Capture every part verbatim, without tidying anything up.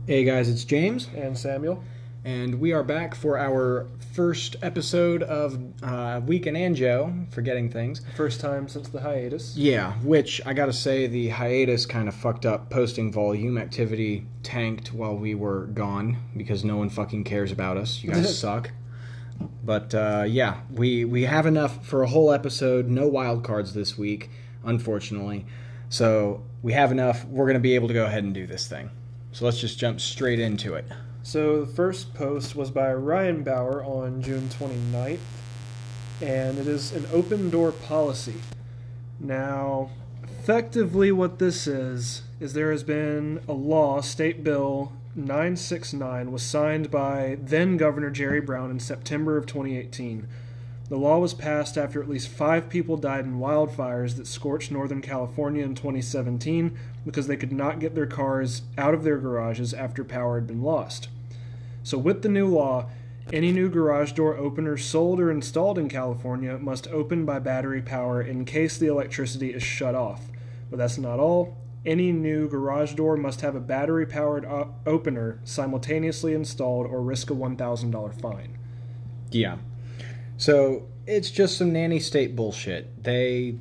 Hey guys, it's James. And Samuel. And we are back for our first episode of uh, Week in Anjo, forgetting things. First time since the hiatus. Yeah, which I gotta say the hiatus kind of fucked up posting volume. Activity tanked while we were gone because no one fucking cares about us. You guys suck. But uh, yeah, we, we have enough for a whole episode. No wild cards this week, unfortunately. So we have enough. We're going to be able to go ahead and do this thing. So let's just jump straight into it. So the first post was by Ryan Bauer on June twenty-ninth, and it is an open door policy. Now, effectively what this is, is there has been a law, State Bill nine sixty-nine, was signed by then Governor Jerry Brown in September of twenty eighteen. The law was passed after at least five people died in wildfires that scorched Northern California in twenty seventeen because they could not get their cars out of their garages after power had been lost. So with the new law, any new garage door opener sold or installed in California must open by battery power in case the electricity is shut off. But that's not all. Any new garage door must have a battery-powered o- opener simultaneously installed or risk a one thousand dollars fine. Yeah. So it's just some nanny state bullshit. They...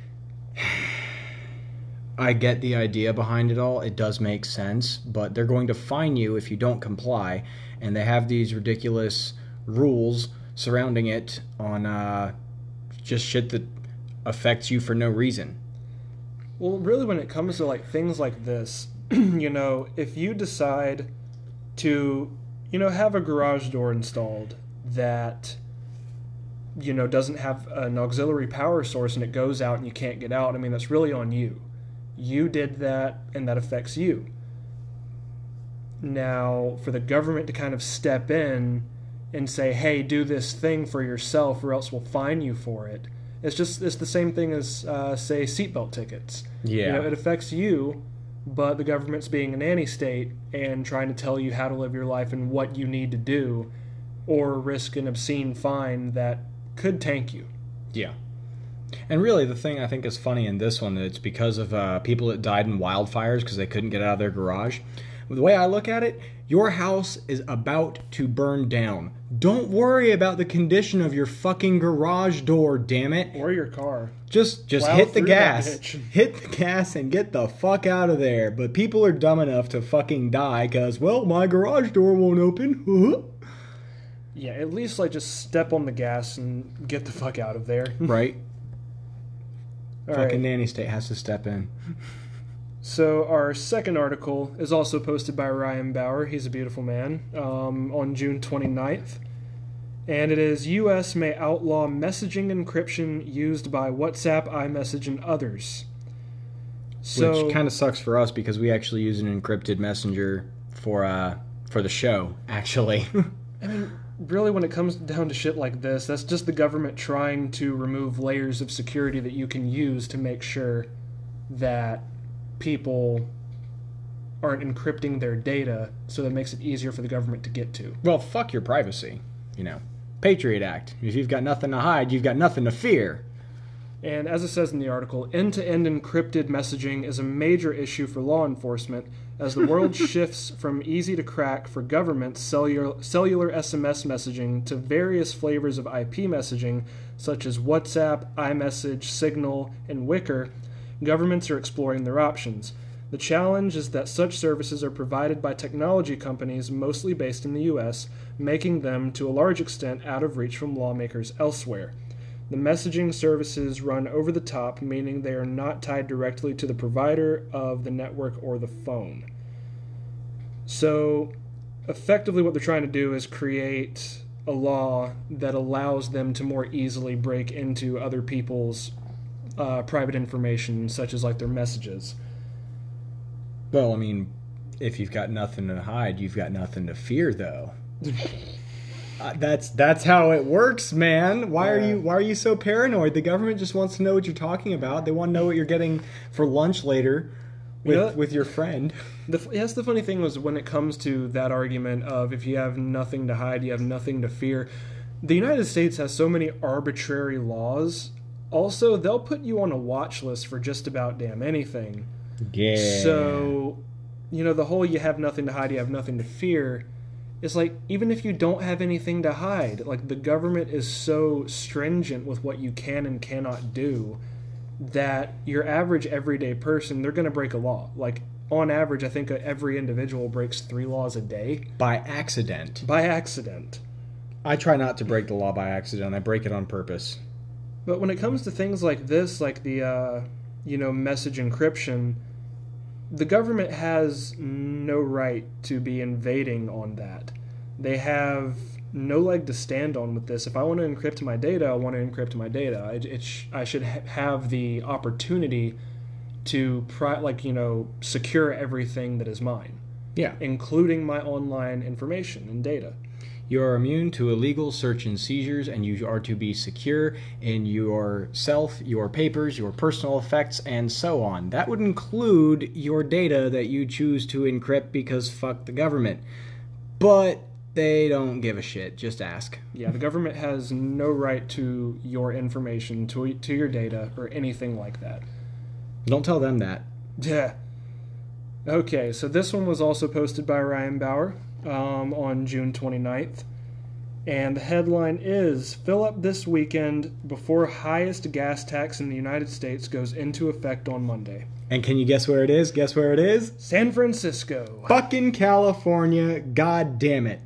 I get the idea behind it all. It does make sense, but they're going to fine you if you don't comply, and they have these ridiculous rules surrounding it on uh, just shit that affects you for no reason. Well, really, when it comes to like things like this, you know, if you decide to, you know, have a garage door installed that, you know, doesn't have an auxiliary power source and it goes out and you can't get out, I mean, that's really on you. You did that, and that affects you. Now, for the government to kind of step in and say, hey, do this thing for yourself or else we'll fine you for it, it's just it's the same thing as, uh, say, seatbelt tickets. Yeah. You know, it affects you, but the government's being a nanny state and trying to tell you how to live your life and what you need to do, or risk an obscene fine that could tank you. Yeah. And really, the thing I think is funny in this one, it's because of uh, people that died in wildfires because they couldn't get out of their garage. The way I look at it, your house is about to burn down. Don't worry about the condition of your fucking garage door, damn it. Or your car. Just just Plow hit the through gas. that bitch. Hit the gas and get the fuck out of there. But people are dumb enough to fucking die because, well, my garage door won't open. Yeah, at least like just step on the gas and get the fuck out of there. Right? All Fucking right. nanny state has to step in. So our second article is also posted by Ryan Bauer. He's a beautiful man. Um, on June twenty-ninth. And it is U S may outlaw messaging encryption used by WhatsApp, iMessage, and others. So, Which kind of sucks for us because we actually use an encrypted messenger for uh for the show, actually. I mean, really, when it comes down to shit like this, that's just the government trying to remove layers of security that you can use to make sure that people aren't encrypting their data, so that makes it easier for the government to get to. Well, fuck your privacy, you know. Patriot Act. If you've got nothing to hide, you've got nothing to fear. And as it says in the article, end-to-end encrypted messaging is a major issue for law enforcement as the world shifts from easy-to-crack for governments cellular, cellular S M S messaging to various flavors of I P messaging, such as WhatsApp, iMessage, Signal, and Wickr. Governments are exploring their options. The challenge is that such services are provided by technology companies mostly based in the U S, making them, to a large extent, out of reach from lawmakers elsewhere. The messaging services run over the top, meaning they are not tied directly to the provider of the network or the phone. So, effectively what they're trying to do is create a law that allows them to more easily break into other people's uh, private information, such as like their messages. Well, I mean, if you've got nothing to hide, you've got nothing to fear, though. uh, that's that's how it works, man. Why are Yeah. you why are you so paranoid? The government just wants to know what you're talking about. They want to know what you're getting for lunch later with You know, with your friend. The, that's the funny thing was when it comes to that argument of if you have nothing to hide, you have nothing to fear. The United States has so many arbitrary laws. Also, they'll put you on a watch list for just about damn anything. Yeah. So, you know, the whole you have nothing to hide, you have nothing to fear, is like, even if you don't have anything to hide, like, the government is so stringent with what you can and cannot do that your average everyday person, they're going to break a law. Like, on average, I think every individual breaks three laws a day. By accident. By accident. I try not to break the law by accident. I break it on purpose. But when it comes to things like this, like the, uh, you know, message encryption, the government has no right to be invading on that. They have no leg to stand on with this. If I want to encrypt my data, I want to encrypt my data. It, it sh- I should ha- have the opportunity to, pri- like, you know, secure everything that is mine. Yeah. Including my online information and data. You are immune to illegal search and seizures, and you are to be secure in yourself, your papers, your personal effects, and so on. That would include your data that you choose to encrypt because fuck the government. But they don't give a shit. Just ask. Yeah, the government has no right to your information, to, to your data, or anything like that. Don't tell them that. Yeah. Okay, so this one was also posted by Ryan Bauer. Um, on June twenty-ninth. And the headline is, fill up this weekend before highest gas tax in the United States goes into effect on Monday. And can you guess where it is? Guess where it is? San Francisco. Fucking California. God damn it.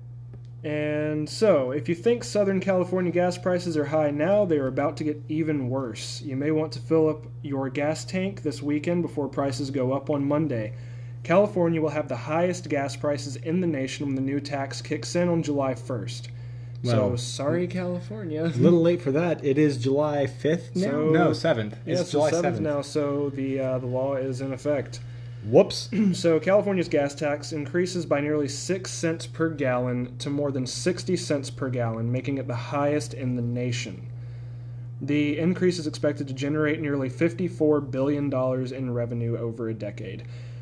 And so, if you think Southern California gas prices are high now, they are about to get even worse. You may want to fill up your gas tank this weekend before prices go up on Monday. California will have the highest gas prices in the nation when the new tax kicks in on July first. Well, so, sorry, California. A little late for that. It is July fifth now? So, no, seventh. Yeah, it's it's July seventh seventh now, so the, uh, the law is in effect. Whoops. So, California's gas tax increases by nearly six cents per gallon to more than sixty cents per gallon, making it the highest in the nation. The increase is expected to generate nearly fifty-four billion dollars in revenue over a decade.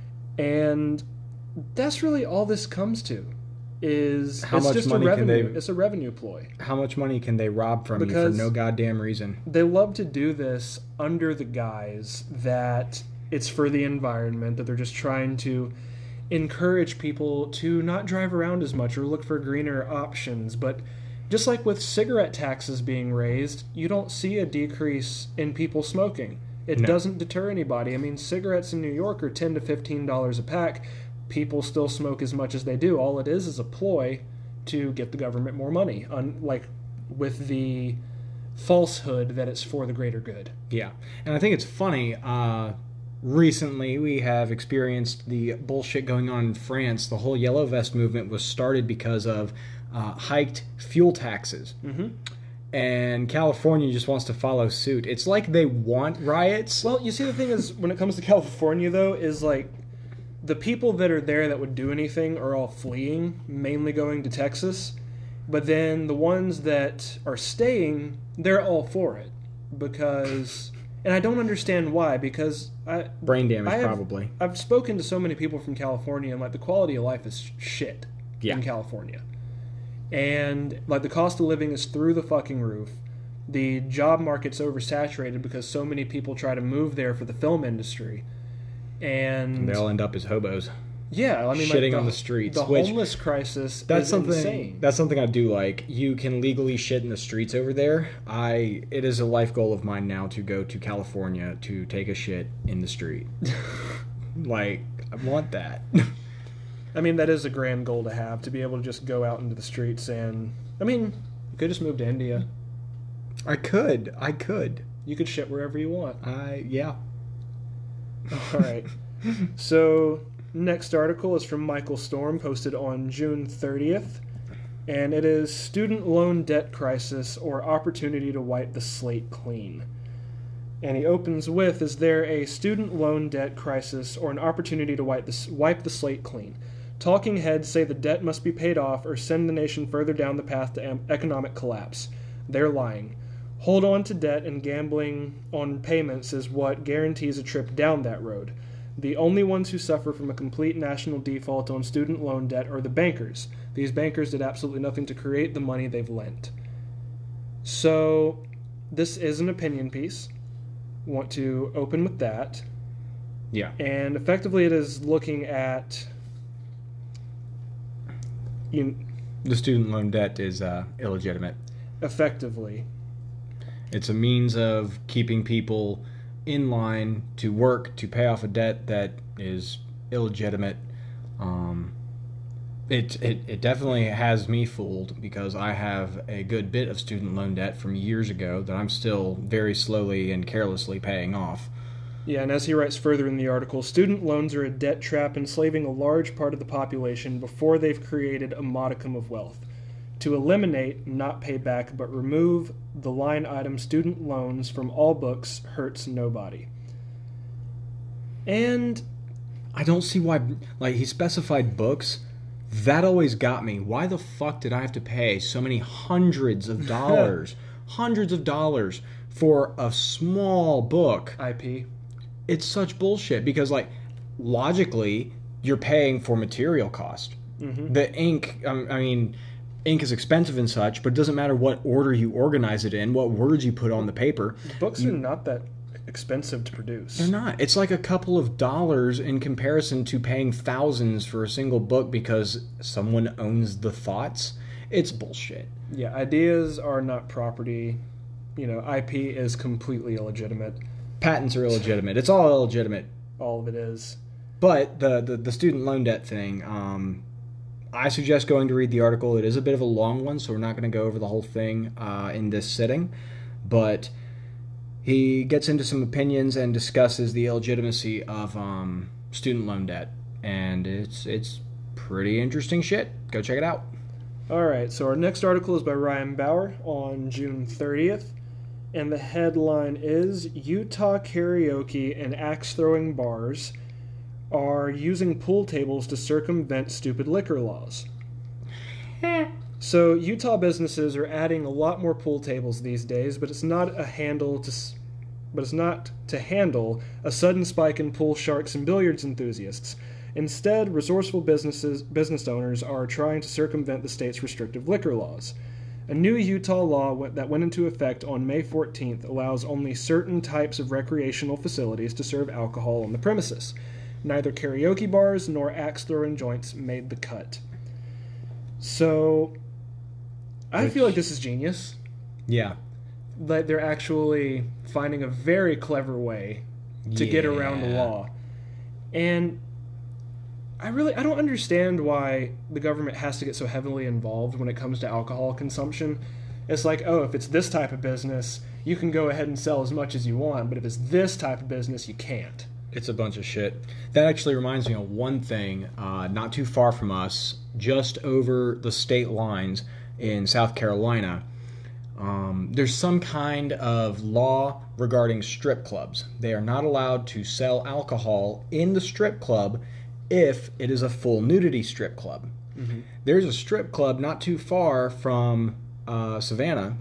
And that's really all this comes to. Is How it's much just money a can revenue. they- It's a revenue ploy. How much money can they rob from you Because- for no goddamn reason? They love to do this under the guise that it's for the environment, that they're just trying to encourage people to not drive around as much or look for greener options. But just like with cigarette taxes being raised, you don't see a decrease in people smoking. It No. doesn't deter anybody. I mean, cigarettes in New York are ten to fifteen dollars a pack. People still smoke as much as they do. All it is is a ploy to get the government more money, un- like with the falsehood that it's for the greater good. Yeah. And I think it's funny, uh, recently we have experienced the bullshit going on in France. The whole Yellow Vest movement was started because of uh, hiked fuel taxes. Mm-hmm. And California just wants to follow suit. It's like they want riots. Well, you see, the thing is, when it comes to California, though, is like the people that are there that would do anything are all fleeing, mainly going to Texas. But then the ones that are staying, they're all for it. Because, and I don't understand why, because I... Brain damage, I have, probably. I've spoken to so many people from California, and like the quality of life is shit Yeah. in California. And like the cost of living is through the fucking roof. The job market's oversaturated because so many people try to move there for the film industry. And They all end up as hobos. yeah, I mean, shitting like on the streets, The which- homeless crisis That's is something. insane. That's something I do like. You can legally shit in the streets over there. I. It is a life goal of mine now to go to California to take a shit in the street. Like, I want that. I mean, that is a grand goal to have, to be able to just go out into the streets and... I mean, you could just move to India. I could. I could. You could shit wherever you want. I. Yeah. All right. So, next article is from Michael Storm, posted on June thirtieth. And it is Student Loan Debt Crisis or Opportunity to Wipe the Slate Clean. And he opens with, is there a student loan debt crisis or an opportunity to wipe the, wipe the slate clean? Talking heads say the debt must be paid off or send the nation further down the path to am- economic collapse. They're lying. Hold on to debt and gambling on payments is what guarantees a trip down that road. The only ones who suffer from a complete national default on student loan debt are the bankers. These bankers did absolutely nothing to create the money they've lent. So, this is an opinion piece. Want to open with that. Yeah. And effectively, it is looking at you. The student loan debt is uh, illegitimate. Effectively, it's a means of keeping people in line to work to pay off a debt that is illegitimate. Um, it, it it definitely has me fooled because I have a good bit of student loan debt from years ago that I'm still very slowly and carelessly paying off. Yeah, and as he writes further in the article, student loans are a debt trap enslaving a large part of the population before they've created a modicum of wealth. To eliminate, not pay back, but remove the line item student loans from all books hurts nobody. And I don't see why, like, he specified books. That always got me. Why the fuck did I have to pay so many hundreds of dollars, hundreds of dollars for a small book? I P. It's such bullshit because, like, logically, you're paying for material cost. Mm-hmm. The ink, I mean, ink is expensive and such, but it doesn't matter what order you organize it in, what words you put on the paper. Books you, are not that expensive to produce. They're not. It's like a couple of dollars in comparison to paying thousands for a single book because someone owns the thoughts. It's bullshit. Yeah, ideas are not property. You know, I P is completely illegitimate. Patents are illegitimate. It's all illegitimate. All of it is. But the, the, the student loan debt thing, um, I suggest going to read the article. It is a bit of a long one, so we're not going to go over the whole thing uh, in this sitting. But he gets into some opinions and discusses the illegitimacy of um, student loan debt. And it's it's pretty interesting shit. Go check it out. All right, so our next article is by Ryan Bauer on June thirtieth. And the headline is, Utah karaoke and axe-throwing bars are using pool tables to circumvent stupid liquor laws. So Utah businesses are adding a lot more pool tables these days, but it's not a handle to, but it's not to handle a sudden spike in pool sharks and billiards enthusiasts. Instead, resourceful businesses, business owners are trying to circumvent the state's restrictive liquor laws. A new Utah law that went into effect on May fourteenth allows only certain types of recreational facilities to serve alcohol on the premises. Neither karaoke bars nor axe-throwing joints made the cut. So, I Which, feel like this is genius. Yeah. That they're actually finding a very clever way to yeah. get around the law. And I really I don't understand why the government has to get so heavily involved when it comes to alcohol consumption. It's like, oh, if it's this type of business, you can go ahead and sell as much as you want, but if it's this type of business, you can't. It's a bunch of shit. That actually reminds me of one thing, uh, not too far from us, just over the state lines in South Carolina. Um, there's some kind of law regarding strip clubs. They are not allowed to sell alcohol in the strip club if it is a full nudity strip club. Mm-hmm. There's a strip club not too far from uh, Savannah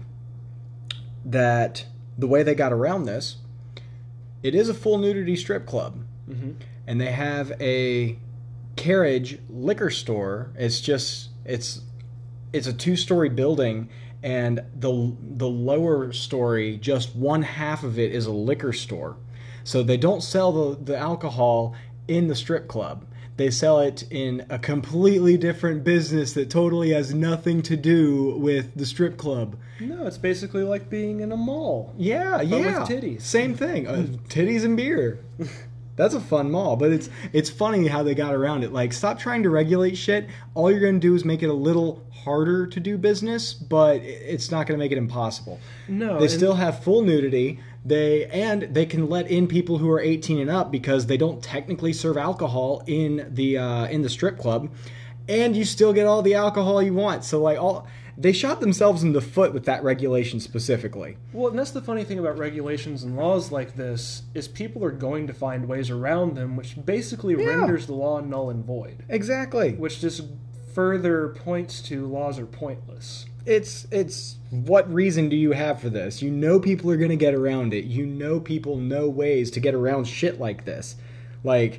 that the way they got around this, it is a full nudity strip club. Mm-hmm. And they have a carriage liquor store. It's just, it's it's a two-story building, and the the lower story, just one half of it is a liquor store. So they don't sell the, the alcohol in the strip club. They sell it in a completely different business that totally has nothing to do with the strip club. No, it's basically like being in a mall. Yeah, but yeah. with titties. Same thing. Uh, titties and beer. That's a fun mall, but it's it's funny how they got around it. Like, stop trying to regulate shit. All you're going to do is make it a little harder to do business, but it's not going to make it impossible. No. They still have full nudity. They and they can let in people who are eighteen and up because they don't technically serve alcohol in the uh, in the strip club, and you still get all the alcohol you want. So like all they shot themselves in the foot with that regulation specifically. Well, and that's the funny thing about regulations and laws like this is people are going to find ways around them, which basically Yeah. renders the law null and void. Exactly. Which just further points to laws are pointless. It's it's what reason do you have for this? You know people are going to get around it. You know people know ways to get around shit like this. Like,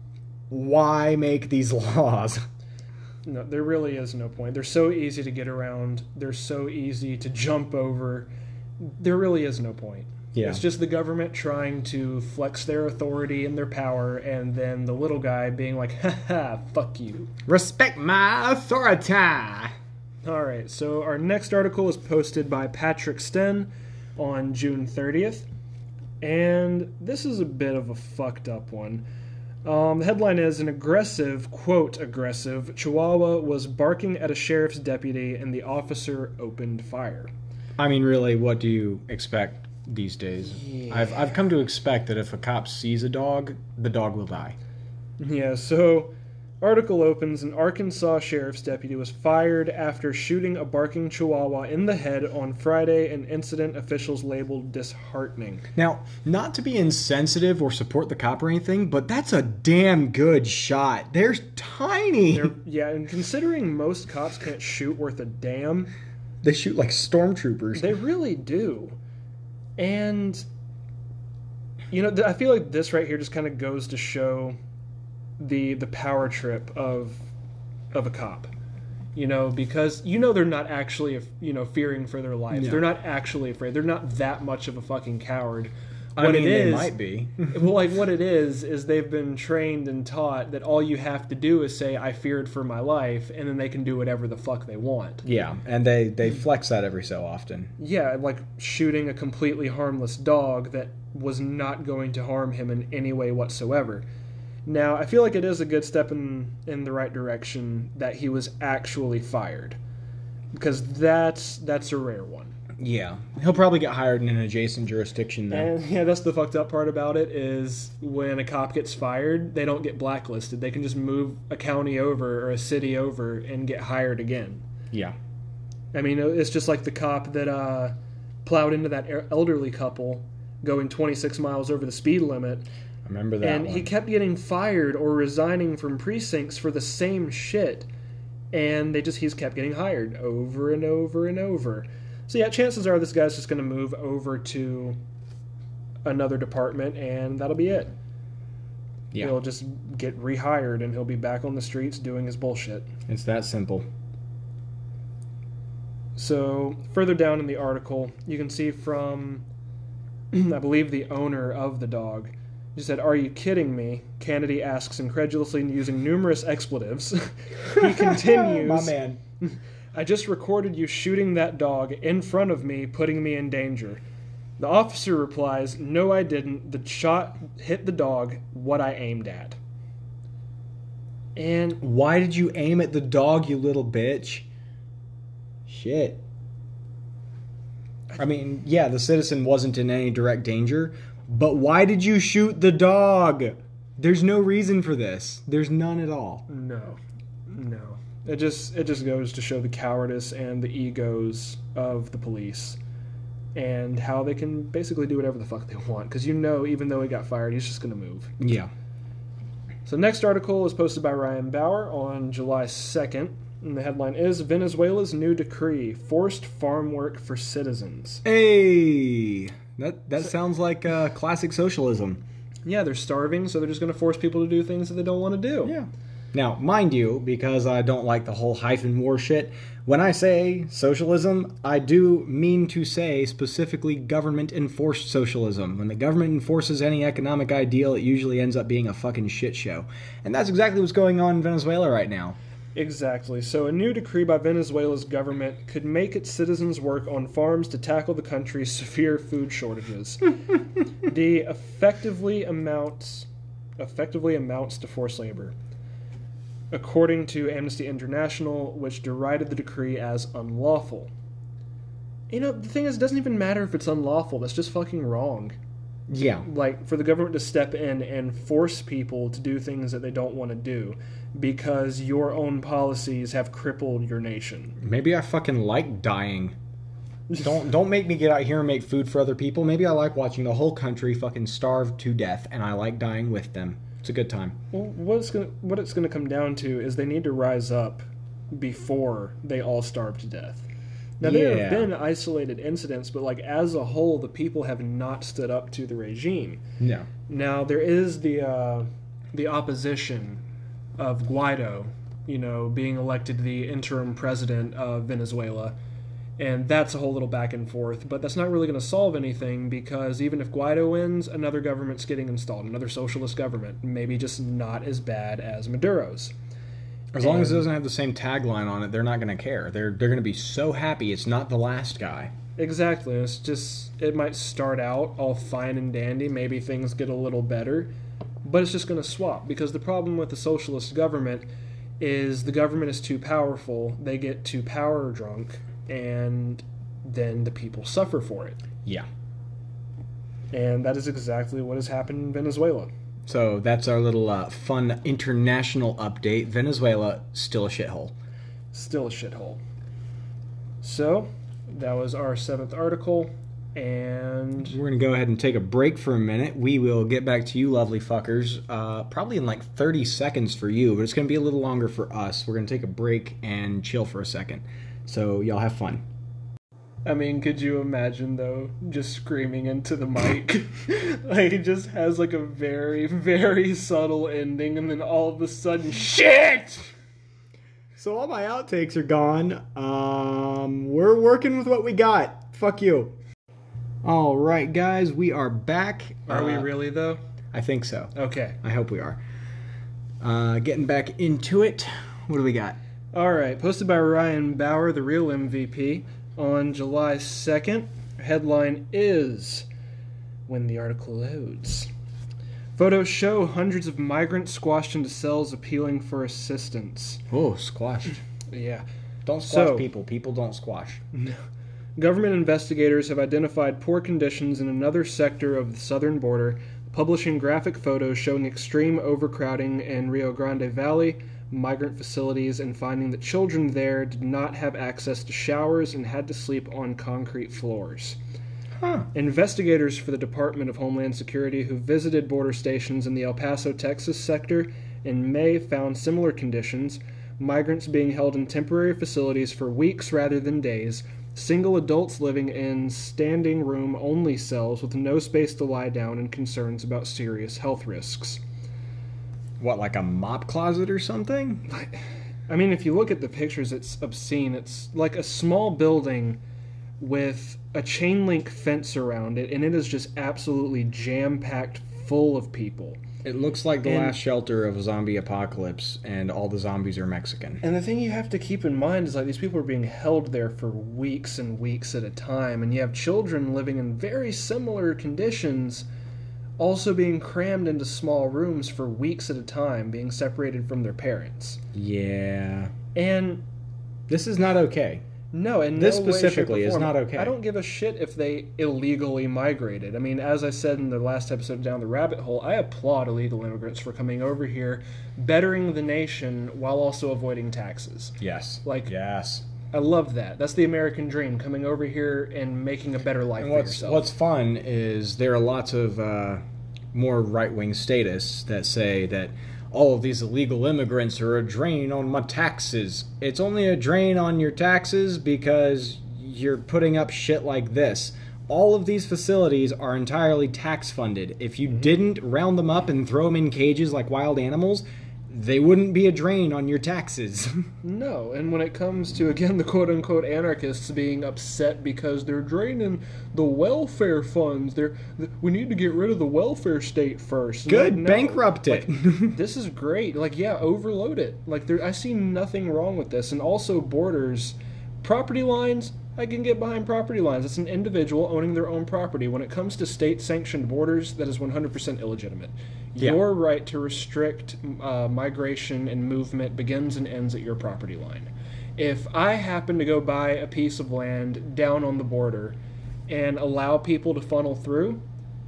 why make these laws? No, there really is no point. They're so easy to get around. They're so easy to jump over. There really is no point. Yeah. It's just the government trying to flex their authority and their power, and then the little guy being like, haha, fuck you. Respect my authority. All right, so our next article is posted by Patrick Sten on June thirtieth, and this is a bit of a fucked up one. Um, the headline is, an aggressive, quote, aggressive, Chihuahua was barking at a sheriff's deputy and the officer opened fire. I mean, really, what do you expect these days? Yeah. I've I've come to expect that if a cop sees a dog, the dog will die. Yeah, so article opens, an Arkansas sheriff's deputy was fired after shooting a barking Chihuahua in the head on Friday, an incident officials labeled disheartening. Now, not to be insensitive or support the cop or anything, but that's a damn good shot. They're tiny. They're, yeah, and considering most cops can't shoot worth a damn, They shoot like stormtroopers. they really do. And, you know, th- I feel like this right here just kind of goes to show the the power trip of of a cop. You know, because you know they're not actually, you know, fearing for their lives. No. They're not actually afraid. They're not that much of a fucking coward. I What mean, it they is, might be. well, like what it is is they've been trained and taught that all you have to do is say I feared for my life, and then they can do whatever the fuck they want. Yeah, and they, they flex that every so often. Yeah, like shooting a completely harmless dog that was not going to harm him in any way whatsoever. Now, I feel like it is a good step in, in the right direction that he was actually fired, because that's that's a rare one. Yeah. He'll probably get hired in an adjacent jurisdiction, though. And yeah, that's the fucked up part about it is when a cop gets fired, they don't get blacklisted. They can just move a county over or a city over and get hired again. Yeah. I mean, it's just like the cop that uh, plowed into that elderly couple going twenty-six miles over the speed limit. I remember that And one. he kept getting fired or resigning from precincts for the same shit. And they just he's kept getting hired over and over and over. So yeah, chances are this guy's just going to move over to another department and that'll be it. Yeah. He'll just get rehired and he'll be back on the streets doing his bullshit. It's that simple. So further down in the article, you can see from, I believe, the owner of the dog. He said, "Are you kidding me?" Kennedy asks incredulously using numerous expletives. He continues, My man. "I just recorded you shooting that dog in front of me, putting me in danger." The officer replies, "No, I didn't. The shot hit the dog, what I aimed at." And Why did you aim at the dog, you little bitch? Shit. I mean, yeah, the citizen wasn't in any direct danger, but why did you shoot the dog? There's no reason for this. There's none at all. no, no. It just it just goes to show the cowardice and the egos of the police and how they can basically do whatever the fuck they want. Because you know, even though he got fired, he's just going to move. Yeah. So next article is posted by Ryan Bauer on July second. And the headline is, Venezuela's new decree, forced farm work for citizens. Hey, that that sounds like uh, classic socialism. Yeah, they're starving, so they're just going to force people to do things that they don't want to do. Yeah. Now, mind you, because I don't like the whole hyphen war shit, when I say socialism, I do mean to say specifically government-enforced socialism. When the government enforces any economic ideal, it usually ends up being a fucking shit show. And that's exactly what's going on in Venezuela right now. Exactly. So a new decree by Venezuela's government could make its citizens work on farms to tackle the country's severe food shortages. The effectively amounts effectively amounts to forced labor, according to Amnesty International, which derided the decree as unlawful. You know, the thing is, it doesn't even matter if it's unlawful. That's just fucking wrong. Yeah. Like, for the government to step in and force people to do things that they don't want to do because your own policies have crippled your nation. Maybe I fucking like dying. Don't don't make me get out here and make food for other people. Maybe I like watching the whole country fucking starve to death, and I like dying with them. It's a good time. Well, what it's gonna what it's gonna come down to is they need to rise up before they all starve to death. Now there Yeah. have been isolated incidents, but like as a whole, the people have not stood up to the regime. No. Now there is the uh, the opposition of Guaido, you know, being elected the interim president of Venezuela, And that's a whole little back and forth, but that's not really going to solve anything because even if Guaido wins, another government's getting installed, another socialist government, maybe just not as bad as Maduro's. As long and, as it doesn't have the same tagline on it, they're not going to care. They're they're going to be so happy it's not the last guy. Exactly. It's just, it might start out all fine and dandy, maybe things get a little better, but it's just going to swap because the problem with the socialist government is the government is too powerful, they get too power drunk, and then the people suffer for it. Yeah. And that is exactly what has happened in Venezuela. So that's our little uh, fun international update. Venezuela, still a shithole. Still a shithole. So, that was our seventh article, and we're going to go ahead and take a break for a minute. We will get back to you lovely fuckers, uh, probably in like thirty seconds for you, but it's going to be a little longer for us. We're going to take a break and chill for a second. So y'all have fun. I mean, could you imagine, though, just screaming into the mic? Like, it just has, like, a very, very subtle ending, and then all of a sudden, shit! So all my outtakes are gone. Um, we're working with what we got. Fuck you. All right, guys, we are back. Are uh, we really, though? I think so. Okay. I hope we are. Uh, getting back into it. What do we got? All right, posted by Ryan Bauer, the real M V P, on July second. Headline is, when the article loads, photos show hundreds of migrants squashed into cells appealing for assistance. Oh, squashed. Yeah. Don't squash So, people. People don't squash. No. Government investigators have identified poor conditions in another sector of the southern border, publishing graphic photos showing extreme overcrowding in Rio Grande Valley, migrant facilities, and finding that children there did not have access to showers and had to sleep on concrete floors. Huh. Investigators for the Department of Homeland Security who visited border stations in the El Paso, Texas sector in May found similar conditions, migrants being held in temporary facilities for weeks rather than days, single adults living in standing room only cells with no space to lie down, and concerns about serious health risks. What, like a mop closet or something? I mean, if you look at the pictures, it's obscene. It's like a small building with a chain link fence around it, and it is just absolutely jam-packed full of people. It looks like the And- last shelter of a zombie apocalypse, and all the zombies are Mexican. And the thing you have to keep in mind is like these people are being held there for weeks and weeks at a time, and you have children living in very similar conditions also being crammed into small rooms for weeks at a time, being separated from their parents. Yeah. And This is not okay. no, in This no way, shape, or specifically is form. not okay. I don't give a shit if they illegally migrated. I mean, as I said in the last episode, Down the Rabbit Hole, I applaud illegal immigrants for coming over here, bettering the nation while also avoiding taxes. Yes. Like, yes. I love that. That's the American dream, coming over here and making a better life And for what's, yourself. what's fun is there are lots of uh, more right-wing statists that say that all of these illegal immigrants are a drain on my taxes. It's only a drain on your taxes because you're putting up shit like this. All of these facilities are entirely tax-funded. If you Mm-hmm. didn't round them up and throw them in cages like wild animals, they wouldn't be a drain on your taxes. No, and when it comes to, again, the quote-unquote anarchists being upset because they're draining the welfare funds, they're, th- we need to get rid of the welfare state first. Good, Like, no. bankrupt it. Like, this is great. Like, yeah, overload it. Like, there, I see nothing wrong with this. And also borders, property lines, I can get behind property lines. It's an individual owning their own property. When it comes to state-sanctioned borders, that is one hundred percent illegitimate. Yeah. Your right to restrict uh, migration and movement begins and ends at your property line. If I happen to go buy a piece of land down on the border and allow people to funnel through,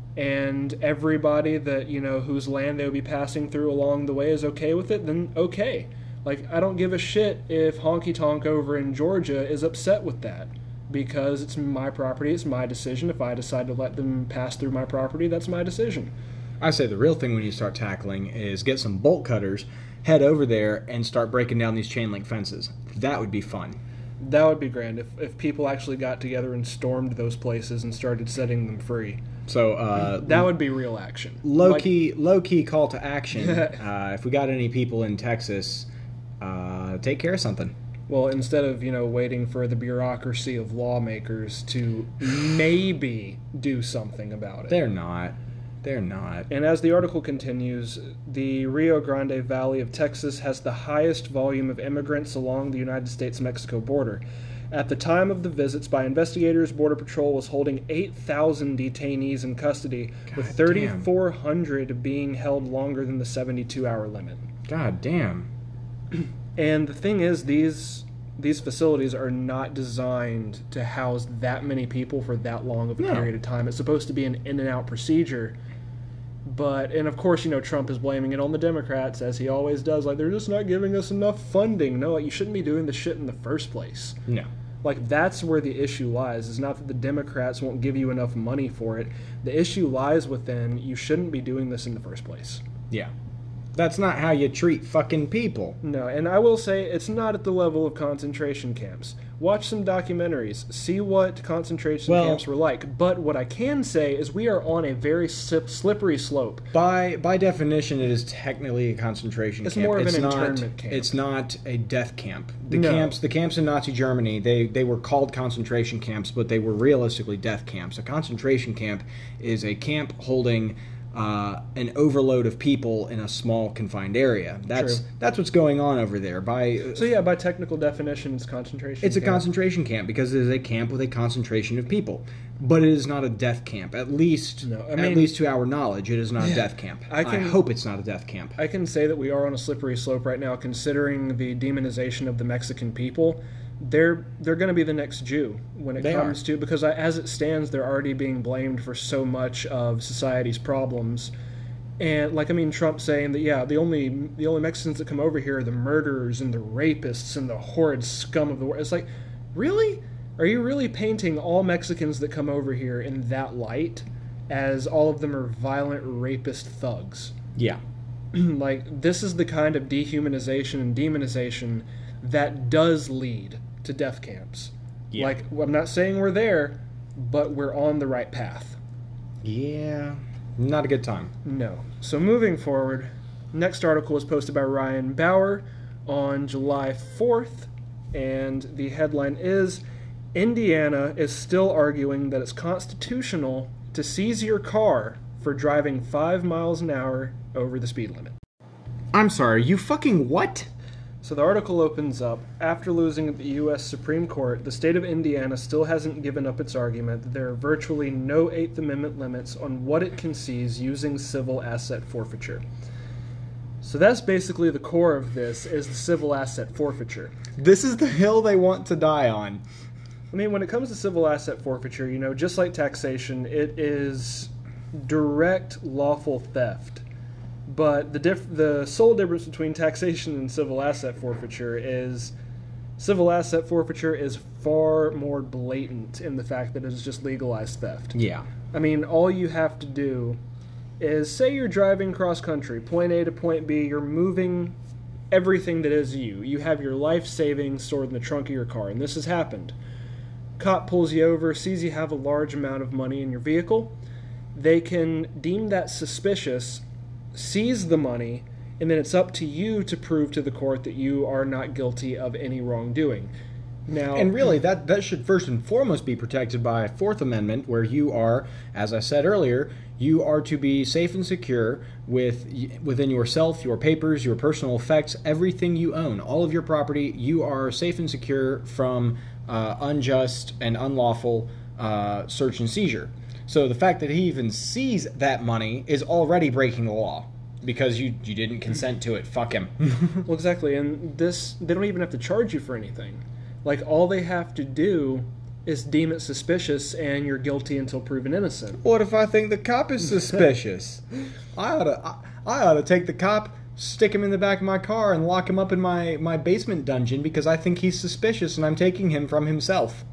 and everybody that, you know, whose land they would be passing through along the way is okay with it, then okay. Like, I don't give a shit if Honky Tonk over in Georgia is upset with that, because it's my property, it's my decision. If I decide to let them pass through my property, that's my decision. I say the real thing when you start tackling is get some bolt cutters, head over there, and start breaking down these chain link fences. That would be fun. That would be grand if, if people actually got together and stormed those places and started setting them free. So uh, That would be real action. low Like- key, low key call to action. uh, if we got any people in Texas, uh, take care of something. Well, instead of, you know, waiting for the bureaucracy of lawmakers to maybe do something about it. They're not. They're not. And as the article continues, the Rio Grande Valley of Texas has the highest volume of immigrants along the United States-Mexico border. At the time of the visits by investigators, Border Patrol was holding eight thousand detainees in custody, God with thirty-four hundred being held longer than the seventy-two hour limit. God damn. And the thing is, these these facilities are not designed to house that many people for that long of a No. period of time. It's supposed to be an in and out procedure. But, and of course, you know, Trump is blaming it on the Democrats, as he always does. Like, they're just not giving us enough funding. No, you shouldn't be doing this shit in the first place. No. Like, that's where the issue lies. It's not that the Democrats won't give you enough money for it. The issue lies within, you shouldn't be doing this in the first place. Yeah. That's not how you treat fucking people. No, and I will say, it's not at the level of concentration camps. Watch some documentaries. See what concentration Well- camps were like. But what I can say is we are on a very slip, slippery slope. By by definition, it is technically a concentration It's camp. more of it's an not, internment camp. It's not a death camp. The No. camps, the camps in Nazi Germany, they they were called concentration camps, but they were realistically death camps. A concentration camp is a camp holding uh, an overload of people in a small confined area. That's True. that's what's going on over there. By So yeah, by technical definition, it's concentration it's a camp. concentration camp because it is a camp with a concentration of people, but it is not a death camp. At least, No, I at mean- least to our knowledge, it is not a Yeah, death camp. I I, can- hope it's not a death camp. I can say that we are on a slippery slope right now, considering the demonization of the Mexican people. They're they're going to be the next Jew when it They comes are. to, because I, as it stands, they're already being blamed for so much of society's problems. And like I mean, Trump saying that yeah, the only the only Mexicans that come over here are the murderers and the rapists and the horrid scum of the world. It's like, really? Are you really painting all Mexicans that come over here in that light, as all of them are violent rapist thugs? Yeah. Like, this is the kind of dehumanization and demonization that does lead to death camps. Yeah. Like, I'm not saying we're there, but we're on the right path. Yeah. Not a good time. No. So moving forward, next article was posted by Ryan Bauer on July fourth, and the headline is, Indiana is still arguing that it's constitutional to seize your car for driving five miles an hour over the speed limit. I'm sorry, you fucking what? So the article opens up, after losing at the U S Supreme Court, the state of Indiana still hasn't given up its argument that there are virtually no Eighth Amendment limits on what it can seize using civil asset forfeiture. So that's basically the core of this, is the civil asset forfeiture. This is the hill they want to die on. I mean, when it comes to civil asset forfeiture, you know, just like taxation, it is direct lawful theft. But the diff- the sole difference between taxation and civil asset forfeiture is civil asset forfeiture is far more blatant in the fact that it is just legalized theft. Yeah. I mean, all you have to do is, say you're driving cross country, point A to point B, you're moving everything that is you. You have your life savings stored in the trunk of your car, and this has happened. Cop pulls you over, sees you have a large amount of money in your vehicle. They can deem that suspicious, seize the money, and then it's up to you to prove to the court that you are not guilty of any wrongdoing. Now, And really, that, that should first and foremost be protected by Fourth Amendment, where you are, as I said earlier, you are to be safe and secure with within yourself, your papers, your personal effects, everything you own, all of your property. You are safe and secure from uh, unjust and unlawful uh, search and seizure. So the fact that he even sees that money is already breaking the law because you you didn't consent to it. Fuck him. well, exactly, and this, they don't even have to charge you for anything. Like, all they have to do is deem it suspicious, and you're guilty until proven innocent. What if I think the cop is suspicious? I ought to I, I ought to take the cop, stick him in the back of my car, and lock him up in my, my basement dungeon because I think he's suspicious and I'm taking him from himself.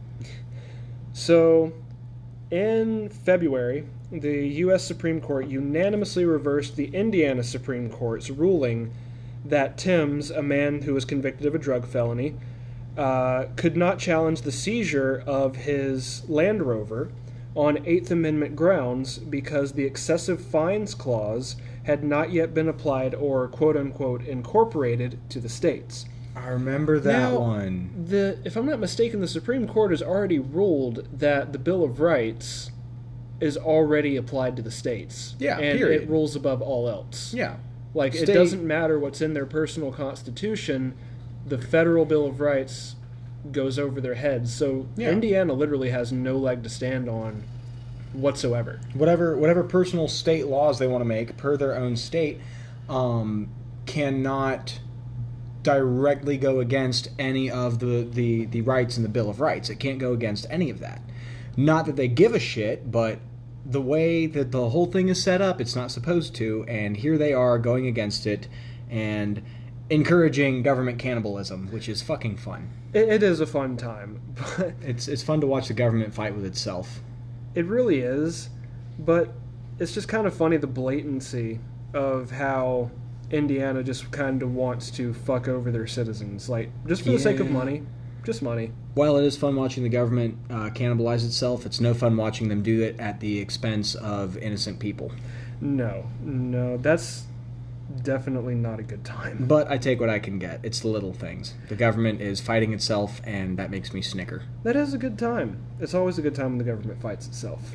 So, in February, the U S Supreme Court unanimously reversed the Indiana Supreme Court's ruling that Timms, a man who was convicted of a drug felony, uh, could not challenge the seizure of his Land Rover on Eighth Amendment grounds because the excessive fines clause had not yet been applied or quote-unquote incorporated to the states. I remember that now, one. The if I'm not mistaken, the Supreme Court has already ruled that the Bill of Rights is already applied to the states. Yeah, and period. it rules above all else. Yeah. Like, State- it doesn't matter what's in their personal constitution, the federal Bill of Rights goes over their heads. So Yeah. Indiana literally has no leg to stand on whatsoever. Whatever whatever personal state laws they want to make per their own state um, cannot directly go against any of the, the, the rights in the Bill of Rights. It can't go against any of that. Not that they give a shit, but the way that the whole thing is set up, it's not supposed to, and here they are going against it and encouraging government cannibalism, which is fucking fun. It, it is a fun time, but It's it's fun to watch the government fight with itself. it really is. But it's just kind of funny, the blatancy of how Indiana just kind of wants to fuck over their citizens, like, just for the sake of Yeah. money. Just money. While it is fun watching the government uh, cannibalize itself, it's no fun watching them do it at the expense of innocent people. No, no, that's definitely not a good time. But I take what I can get. It's the little things. The government is fighting itself, and that makes me snicker. That is a good time. It's always a good time when the government fights itself.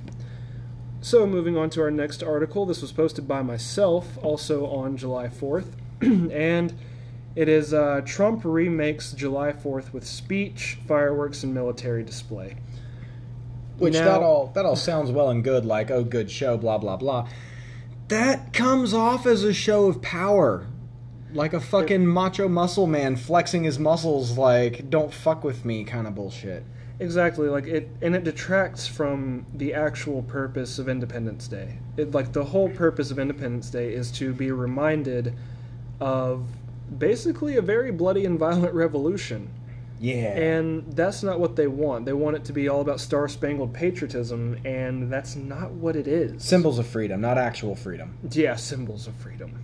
So, moving on to our next article. This was posted by myself, also on July fourth. And it is uh, Trump remakes July fourth with speech, fireworks, and military display. Which Now- that all that all sounds well and good, like, oh, good show, blah, blah, blah. That comes off as a show of power. Like a fucking macho muscle man flexing his muscles like, don't fuck with me kind of bullshit. Exactly, like it, and it detracts from the actual purpose of Independence Day. It, like, the whole purpose of Independence Day is to be reminded of basically a very bloody and violent revolution. Yeah. And that's not what they want. They want it to be all about star-spangled patriotism, and that's not what it is. Symbols of freedom, not actual freedom. Yeah, symbols of freedom.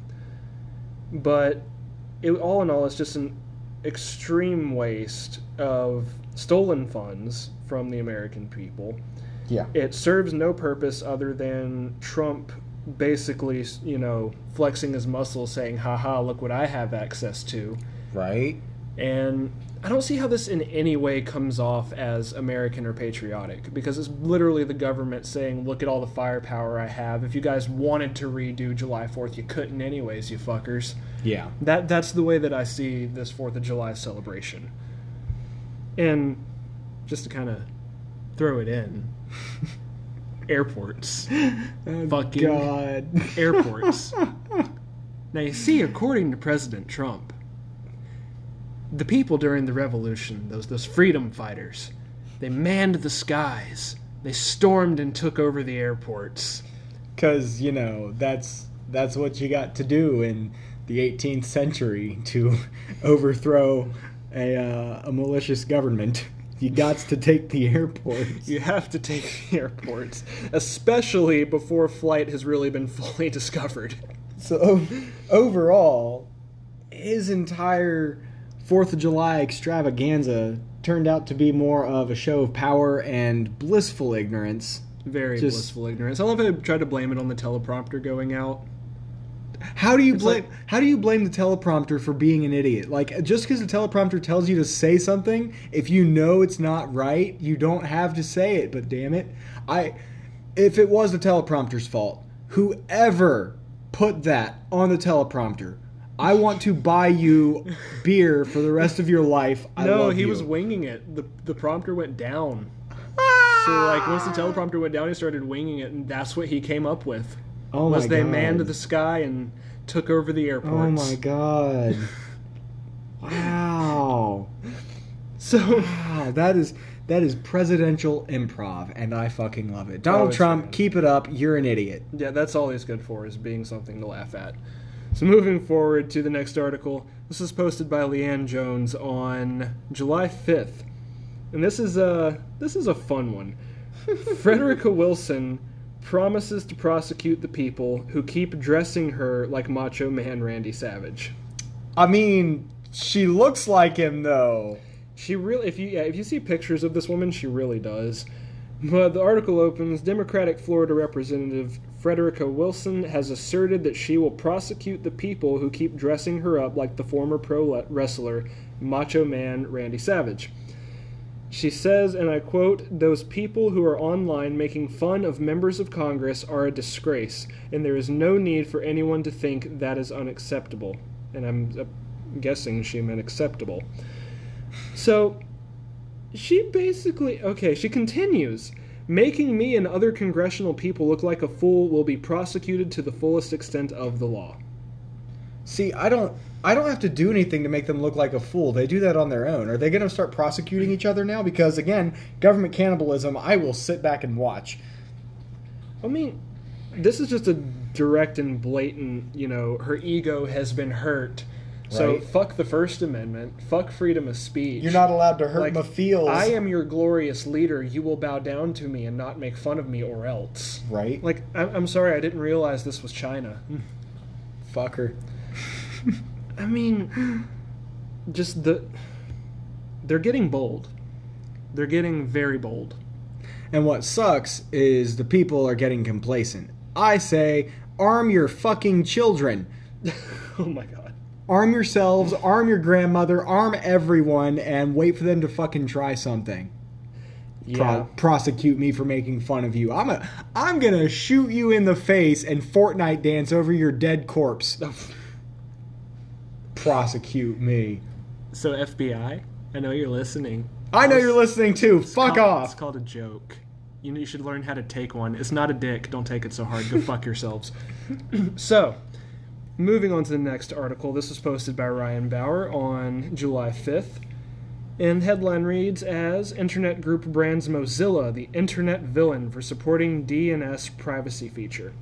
But it, all in all, it's just an extreme waste of stolen funds from the American people. Yeah. It serves no purpose other than Trump basically, you know, flexing his muscles, saying, haha, look what I have access to. Right? And I don't see how this in any way comes off as American or patriotic, because it's literally the government saying, look at all the firepower I have. If you guys wanted to redo July fourth, you couldn't anyways, you fuckers. Yeah. That That's the way that I see this fourth of July celebration. And just to kind of throw it in, airports. Fucking God. airports. Now, you see, according to President Trump, the people during the revolution, those those freedom fighters, they manned the skies. They stormed and took over the airports. Because, you know, that's that's what you got to do in the eighteenth century to overthrow a, uh, a malicious government. You got to take the airports. You have to take the airports, especially before flight has really been fully discovered. So, o- overall, his entire fourth of July extravaganza turned out to be more of a show of power and blissful ignorance. Very Just- blissful ignorance. I love how they tried to blame it on the teleprompter going out. How do you It's blame like- how do you blame the teleprompter for being an idiot? Like, just because the teleprompter tells you to say something, if you know it's not right, you don't have to say it. But damn it, I if it was the teleprompter's fault, whoever put that on the teleprompter, I want to buy you beer for the rest of your life. I no, love he you. was winging it. The the prompter went down. So, like, once the teleprompter went down, he started winging it, and that's what he came up with. Oh my was they God. manned the sky and took over the airports. Oh my god! Wow. So, Wow, that is that is presidential improv, and I fucking love it. Donald it's Trump, fun. keep it up. You're an idiot. yeah, that's all he's good for, is being something to laugh at. So, moving forward to the next article. This is posted by Leanne Jones on July fifth. And this is a, this is a fun one. Frederica Wilson promises to prosecute the people who keep dressing her like Macho Man Randy Savage. I mean, she looks like him though. She really, if you yeah, if you see pictures of this woman, she really does. But the article opens, Democratic Florida Representative Frederica Wilson has asserted that she will prosecute the people who keep dressing her up like the former pro wrestler Macho Man Randy Savage. She says, and I quote, "Those people who are online making fun of members of Congress are a disgrace, and there is no need for anyone to think that is unacceptable." And I'm uh, guessing she meant acceptable. So, she basically, okay, she continues, "Making me and other congressional people look like a fool will be prosecuted to the fullest extent of the law." See, I don't I don't have to do anything to make them look like a fool. They do that on their own. Are they going to start prosecuting each other now? Because, again, government cannibalism, I will sit back and watch. I mean, this is just a direct and blatant, you know, her ego has been hurt. So Right. fuck the First Amendment. Fuck freedom of speech. You're not allowed to hurt Like, my feels. I am your glorious leader. You will bow down to me and not make fun of me or else. Right? Like, I'm, I'm sorry, I didn't realize this was China. Fuck her. I mean, just the... They're getting bold. They're getting very bold. And what sucks is the people are getting complacent. I say, arm your fucking children. Oh my god. Arm yourselves, arm your grandmother, arm everyone, and wait for them to fucking try something. Yeah. Pro- prosecute me for making fun of you. I'm a, I'm gonna shoot you in the face and Fortnite dance over your dead corpse. Prosecute me. So F B I, I know you're listening. I know you're listening too. It's Fuck called- off. It's called a joke. You know, you should learn how to take one. It's not a dick. Don't take it so hard. Go fuck yourselves. So, moving on to the next article. This was posted by Ryan Bauer on July fifth. And the headline reads as, "Internet group brands Mozilla the internet villain for supporting D N S privacy feature."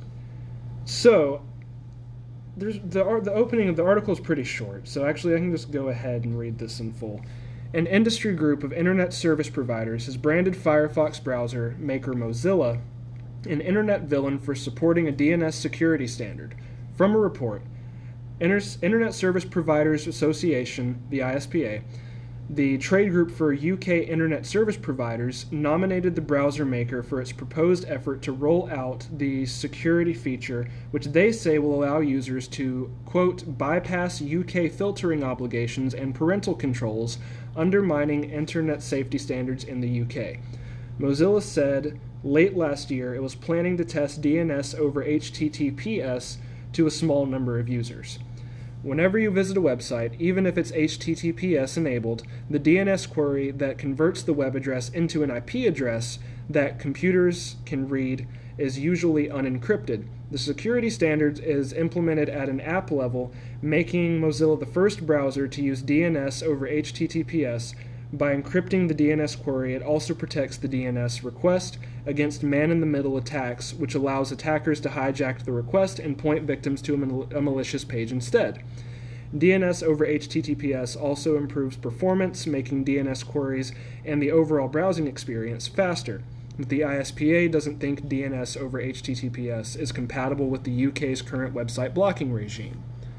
So, there's the the opening of the article is pretty short, so actually I can just go ahead and read this in full. An industry group of internet service providers has branded Firefox browser maker Mozilla an internet villain for supporting a D N S security standard. From a report, Inter- Internet Service Providers Association, the I S P A, the trade group for U K internet service providers, nominated the browser maker for its proposed effort to roll out the security feature, which they say will allow users to, quote, bypass U K filtering obligations and parental controls, undermining internet safety standards in the U K. Mozilla said late last year it was planning to test D N S over H T T P S to a small number of users. Whenever you visit a website, even if it's H T T P S enabled, the D N S query that converts the web address into an I P address that computers can read is usually unencrypted. The security standards is implemented at an app level, making Mozilla the first browser to use D N S over H T T P S. By encrypting the D N S query, it also protects the D N S request against man-in-the-middle attacks, which allows attackers to hijack the request and point victims to a, mal- a malicious page instead. D N S over H T T P S also improves performance, making D N S queries and the overall browsing experience faster. But the I S P A doesn't think D N S over H T T P S is compatible with the U K's current website blocking regime.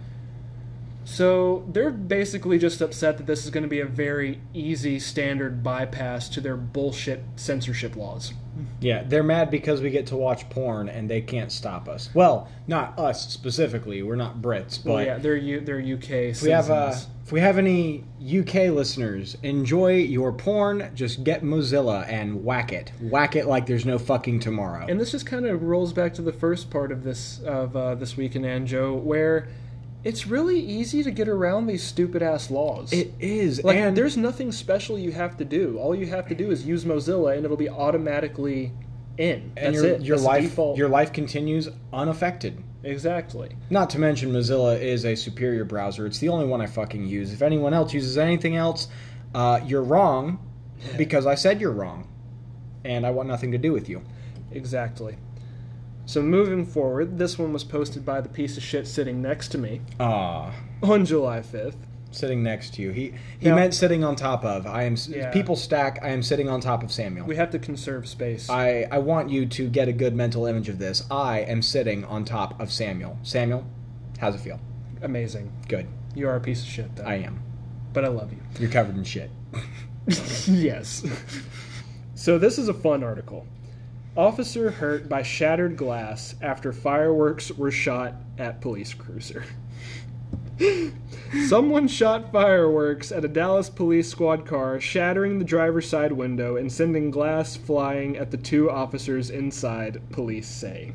So they're basically just upset that this is going to be a very easy standard bypass to their bullshit censorship laws. Yeah, they're mad because we get to watch porn and they can't stop us. Well, not us specifically. We're not Brits, but Well, yeah, they're U- they're U K if we have uh, citizens. if we have any U K listeners, enjoy your porn. Just get Mozilla and whack it, whack it like there's no fucking tomorrow. And this just kind of rolls back to the first part of this of uh, this week in Anjo, where it's really easy to get around these stupid ass laws. It is, Like, and there's nothing special you have to do. All you have to do is use Mozilla, and it'll be automatically in. and That's your it. your That's the life default. your life continues unaffected. Exactly. Not to mention Mozilla is a superior browser. It's the only one I fucking use. If anyone else uses anything else, uh, you're wrong because I said you're wrong, and I want nothing to do with you. Exactly. So moving forward, this one was posted by the piece of shit sitting next to me Ah, on July fifth. sitting next to you. He he Now- meant sitting on top of. I am s Yeah. people stack. I am sitting on top of Samuel. We have to conserve space. I, I want you to get a good mental image of this. I am sitting on top of Samuel. Samuel, how's it feel? Amazing. Good. You are a piece of shit, though. I am. But I love you. You're covered in shit. Yes. So this is a fun article. Officer hurt by shattered glass after fireworks were shot at police cruiser. Someone shot fireworks at a Dallas police squad car, shattering the driver's side window and sending glass flying at the two officers inside, police say.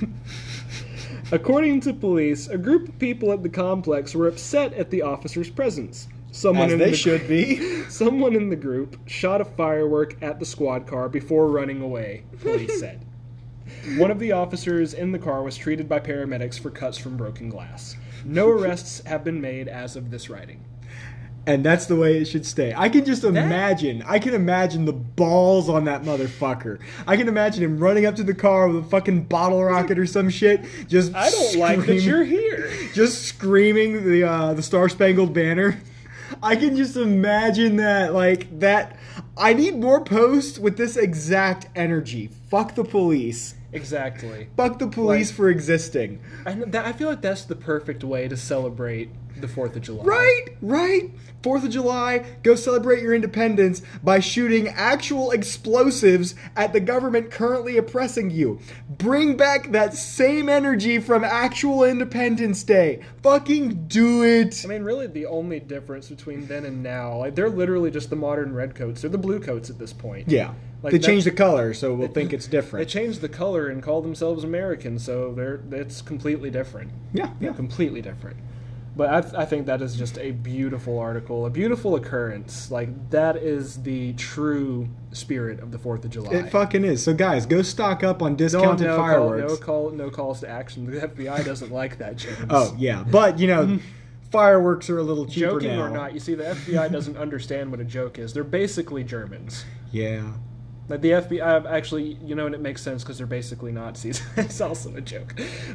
According to police, a group of people at the complex were upset at the officers' presence. Someone As in they the, should be. Someone in the group shot a firework at the squad car before running away, police said. One of the officers in the car was treated by paramedics for cuts from broken glass. No arrests have been made as of this writing. And that's the way it should stay. I can just imagine. I can imagine the balls on that motherfucker. I can imagine him running up to the car with a fucking bottle rocket or some shit. Just I don't like that you're here. Just screaming the uh, the Star Spangled Banner. I can just imagine that, like, that. I need more posts with this exact energy. Fuck the police. Exactly. Fuck the police Like, for existing. I, that, I feel like that's the perfect way to celebrate the fourth of July. Right, right. fourth of July, go celebrate your independence by shooting actual explosives at the government currently oppressing you. Bring back that same energy from actual Independence Day. Fucking do it. I mean, really, the only difference between then and now, like, they're literally just the modern redcoats. They're the blue coats at this point. Yeah. Like, they that- changed the color, so we'll they- think it's They different. changed the color and call themselves American, so they're it's completely different. Yeah, yeah. Completely different. But I, th- I think that is just a beautiful article, a beautiful occurrence. Like, that is the true spirit of the fourth of July. It fucking is. So, guys, go stock up on no, discounted no fireworks. Call, no, call, no calls to action. The F B I doesn't like that, James. Oh, yeah. But, you know, fireworks are a little cheaper Joking now. or not, you see, the F B I doesn't understand what a joke is. They're basically Germans. Yeah. Like, the F B I, actually, you know, and it makes sense because they're basically Nazis. It's also a joke.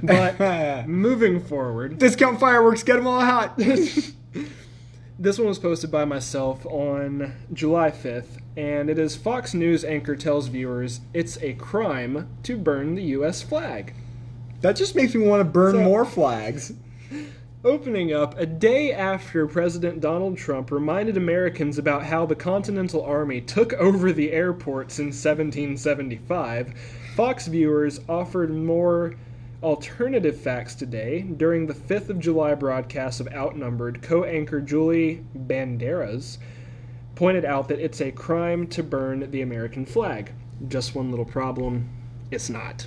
But moving forward, Discount fireworks, get them all hot. this one was posted by myself on July fifth, and it is Fox News anchor tells viewers it's a crime to burn the U S flag. That just makes me want to burn So- more flags. Opening up a day after President Donald Trump reminded Americans about how the Continental Army took over the airports in seventeen seventy-five, Fox viewers offered more alternative facts today during the fifth of July broadcast of Outnumbered. Co-anchor Julie Banderas pointed out that it's a crime to burn the American flag. Just one little problem, it's not.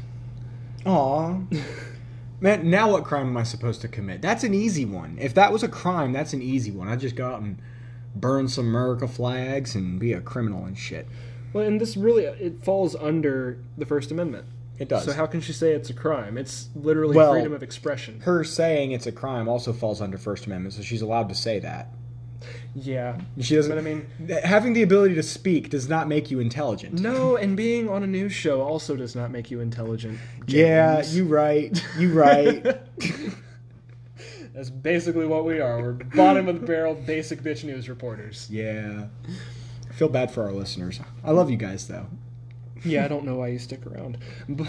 Aw. Man, now what crime am I supposed to commit? That's an easy one. If that was a crime, that's an easy one. I'd just go out and burn some America flags and be a criminal and shit. Well, and this really, it falls under the First Amendment. It does. So how can she say it's a crime? It's literally Well, freedom of expression. Her saying it's a crime also falls under First Amendment, so she's allowed to say that. Yeah. She doesn't. But I mean, having the ability to speak does not make you intelligent. no, and being on a news show also does not make you intelligent. Yeah, James. you right. You right. That's basically what we are. We're bottom of the barrel, basic bitch news reporters. Yeah. I feel bad for our listeners. I love you guys, though. Yeah, I don't know why you stick around. But,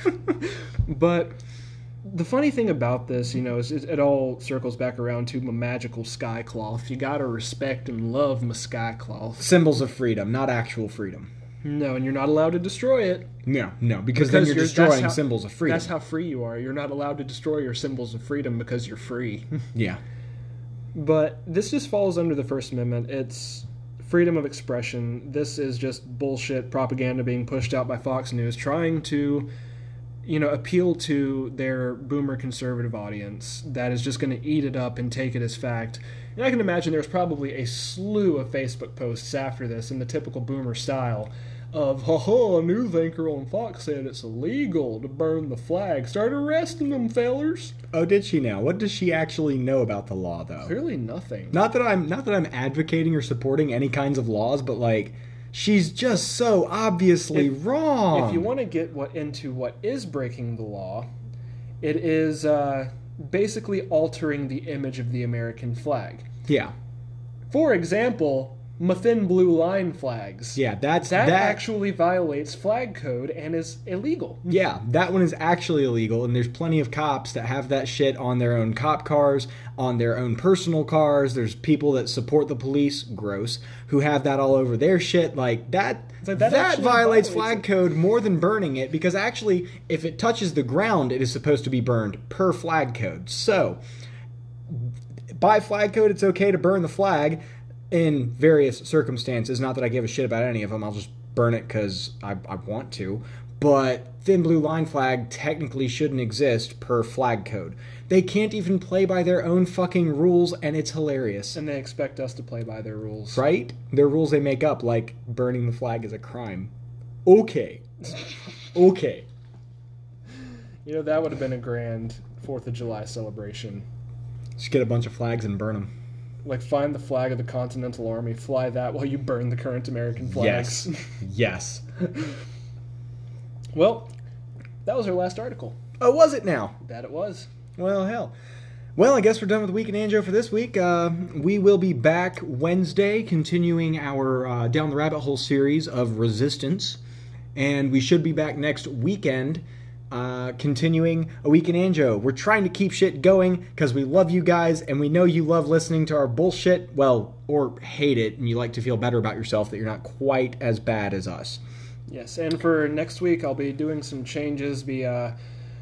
but the funny thing about this, you know, is it, it all circles back around to my magical sky cloth. You gotta respect and love my sky cloth. Symbols of freedom, not actual freedom. No, and you're not allowed to destroy it. No, no, because, then you're you're- that's destroying how- symbols of freedom. That's how free you are. You're not allowed to destroy your symbols of freedom because you're free. Yeah. But this just falls under the First Amendment. It's freedom of expression. This is just bullshit propaganda being pushed out by Fox News, trying to, you know, appeal to their boomer conservative audience that is just going to eat it up and take it as fact. And I can imagine there's probably a slew of Facebook posts after this in the typical boomer style of, ha ha, a news anchor on Fox said it's illegal to burn the flag. Start arresting them, fellers. Oh, did she now? What does she actually know about the law, though? Clearly nothing. Not that I'm not that I'm advocating or supporting any kinds of laws, but like she's just so obviously If- wrong. If you want to get what into what is breaking the law, it is uh, basically altering the image of the American flag. Yeah. For example, my thin blue line flags. Yeah, that's That, that actually violates flag code and is illegal. Yeah, that one is actually illegal, and there's plenty of cops that have that shit on their own cop cars, on their own personal cars. There's people that support the police, gross, who have that all over their shit. Like, that like that that, actually violates violates flag it. code more than burning it, because actually, if it touches the ground, it is supposed to be burned per flag code. So, by flag code, it's okay to burn the flag in various circumstances. Not that I give a shit about any of them. I'll just burn it because I, I want to. But thin blue line flag technically shouldn't exist per flag code. They can't even play by their own fucking rules, and it's hilarious. And they expect us to play by their rules. Right? Their rules they make up, like burning the flag is a crime. Okay. Okay. You know, that would have been a grand fourth of July celebration. Just get a bunch of flags and burn them. Like, find the flag of the Continental Army, fly that while you burn the current American flags. Yes. Yes. Well, that was our last article. Oh, was it now? That it was. Well, hell. Well, I guess we're done with Week in Anjo for this week. Uh, we will be back Wednesday, continuing our uh, Down the Rabbit Hole series of Resistance. And we should be back next weekend, uh, continuing A Week in Anjo. We're trying to keep shit going because we love you guys, and we know you love listening to our bullshit. Well, or hate it, and you like to feel better about yourself that you're not quite as bad as us. Yes, and for next week, I'll be doing some changes, be uh,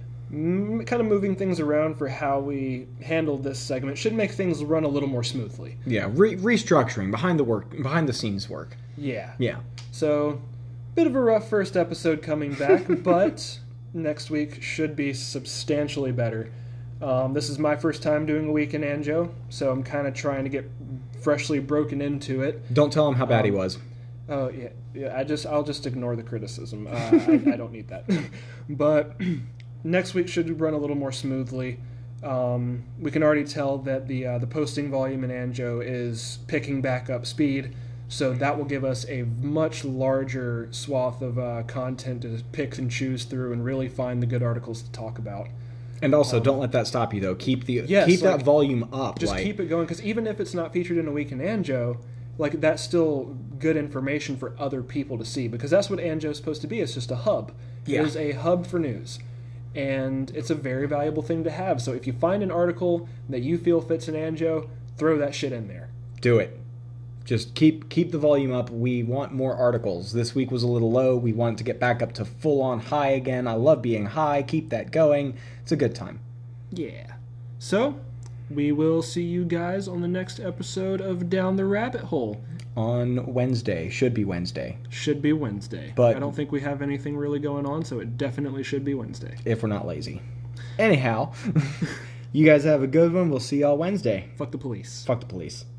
m- kind of moving things around for how we handle this segment. Should make things run a little more smoothly. Yeah, re- restructuring, behind the work, behind the scenes work. Yeah. Yeah. So, bit of a rough first episode coming back, but next week should be substantially better. Um, this is my first time doing A Week in Anjo, so I'm kind of trying to get freshly broken into it. Don't tell him how bad um, he was. Oh yeah, yeah. I just I'll just ignore the criticism. Uh, I, I don't need that. But next week should run a little more smoothly. Um, we can already tell that the uh, the posting volume in Anjo is picking back up speed, so that will give us a much larger swath of uh, content to pick and choose through, and really find the good articles to talk about. And also, Um, don't let that stop you though. Keep the yes, keep like, that volume up. Just like, keep it going, because even if it's not featured in A Week in Anjo, like, that's still good information for other people to see, because that's what Anjo is supposed to be. It's just a hub. Yeah. It is a hub for news, and it's a very valuable thing to have. So if you find an article that you feel fits in Anjo, throw that shit in there. do it. Just keep keep the volume up. We want more articles. This week was a little low. We want to get back up to full on high again. I love being high. Keep that going. It's a good time. Yeah. So we will see you guys on the next episode of Down the Rabbit Hole. On Wednesday. Should be Wednesday. Should be Wednesday. But I don't think we have anything really going on, so it definitely should be Wednesday. if we're not lazy. Anyhow, you guys have a good one. We'll see y'all Wednesday. Fuck the police. Fuck the police.